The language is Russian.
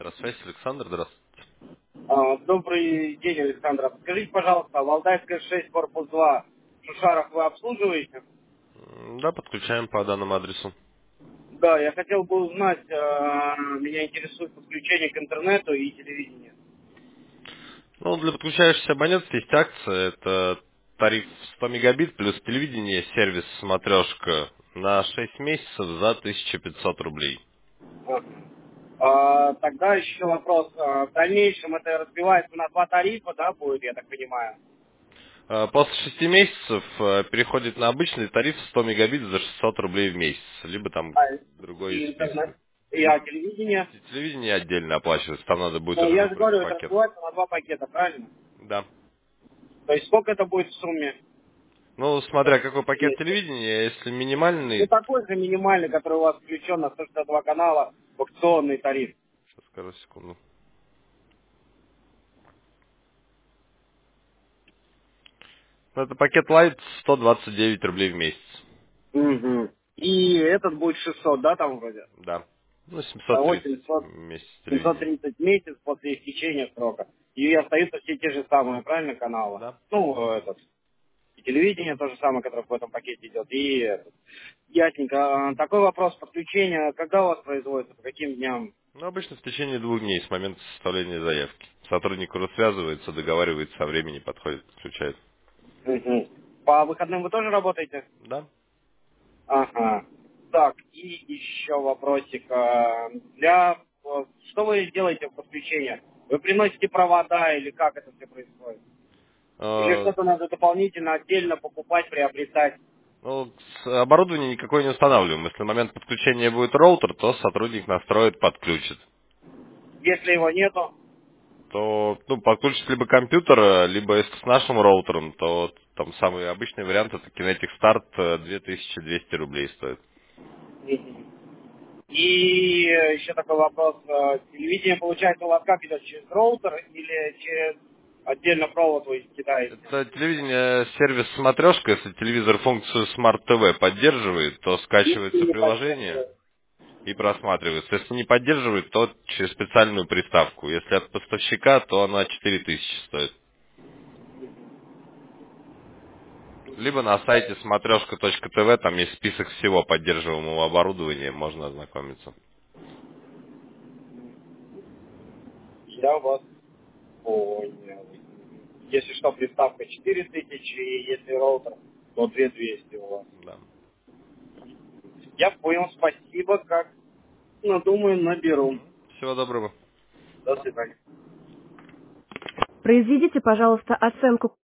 Связь, Александр, здравствуйте. Добрый день, Александр. Скажите, пожалуйста, Валдайская 6, корпус 2, Шушаров вы обслуживаете? Да, подключаем по данному адресу. Да, я хотел бы узнать, меня интересует подключение к интернету и телевидению. Ну, для подключающихся абонентов есть акция. Это тариф 100 мегабит плюс телевидение, сервис «Смотрешка» на 6 месяцев за 1500 рублей. Тогда еще вопрос. В дальнейшем это разбивается на два тарифа, да, будет, я так понимаю? После 6 месяцев переходит на обычный тариф 100 мегабит за 600 рублей в месяц. Либо там А, другой из и списка. интернет, и И телевидение. телевидение отдельно оплачивается. Там надо будет Ну, уже я же выбрать говорю, это пакет. разбивается на два пакета, правильно? Да. То есть сколько это будет в сумме? Ну, смотря какой пакет телевидения, если Ну, минимальный, такой же минимальный, который у вас включен на 162 канала в аукционный тариф. сейчас скажу секунду. Ну, это пакет Lite 129 рублей в месяц. Угу. И этот будет 600, да, там вроде? Да. Ну, Того 730 700, в месяц телевидения. 730 месяц после истечения срока. И остаются все те же самые, правильно, каналы? Да. Ну, этот, и телевидение то же самое, которое в этом пакете идет, и этот. Ясненько. Такой вопрос подключения, когда у вас производится, по каким дням? Ну, обычно в течение 2 дней с момента составления заявки. Сотрудник уже связывается, договаривается о времени, подходит, подключает. Угу. По выходным вы тоже работаете? Да. Ага. Так, и еще вопросик. Что вы делаете в подключение? Вы приносите провода или как это все происходит? Или Э, что-то надо дополнительно отдельно покупать, приобретать? Ну, оборудование никакое не устанавливаем. Если в момент подключения будет роутер, то сотрудник настроит, подключит. Если его нету, То, ну, подключить либо компьютер, либо если с нашим роутером, то там самый обычный вариант это Kinetic Start 2200 рублей стоит. и еще такой вопрос. Телевидение, получается, у вас как идет? Через роутер или через отдельно провод вы кидаете? Это телевидение, сервис «Смотрешка». Если телевизор функцию Smart TV поддерживает, то Если скачивается не приложение поддерживает. и просматривается. Если не поддерживает, то через специальную приставку. Если от поставщика, то она 4000 стоит. Либо на сайте смотрешка.тв, там есть список всего поддерживаемого оборудования, можно ознакомиться. Я вас понял. Если что, приставка 4000, и если роутер, то 2200 у вас. Да. Я понял, спасибо, как, ну, думаю, наберу. Всего доброго. До свидания. Произведите, пожалуйста, оценку